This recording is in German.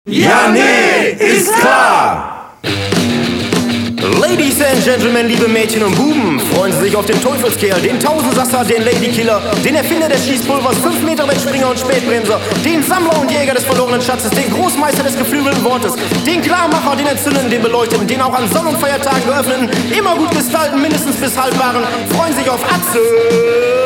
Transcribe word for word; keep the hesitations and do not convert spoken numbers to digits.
Ja, nee, ist klar! Ladies and Gentlemen, liebe Mädchen und Buben, freuen Sie sich auf den Teufelskerl, den Tausendsasser, den Ladykiller, den Erfinder des Schießpulvers, fünf Meter Wettspringer und Spätbremser, den Sammler und Jäger des verlorenen Schatzes, den Großmeister des geflügelten Wortes, den Klarmacher, den Entzündeten, den Beleuchteten, den auch an Sonn- und Feiertagen geöffneten, immer gut gestalten, mindestens bis halb waren, freuen sich auf Atze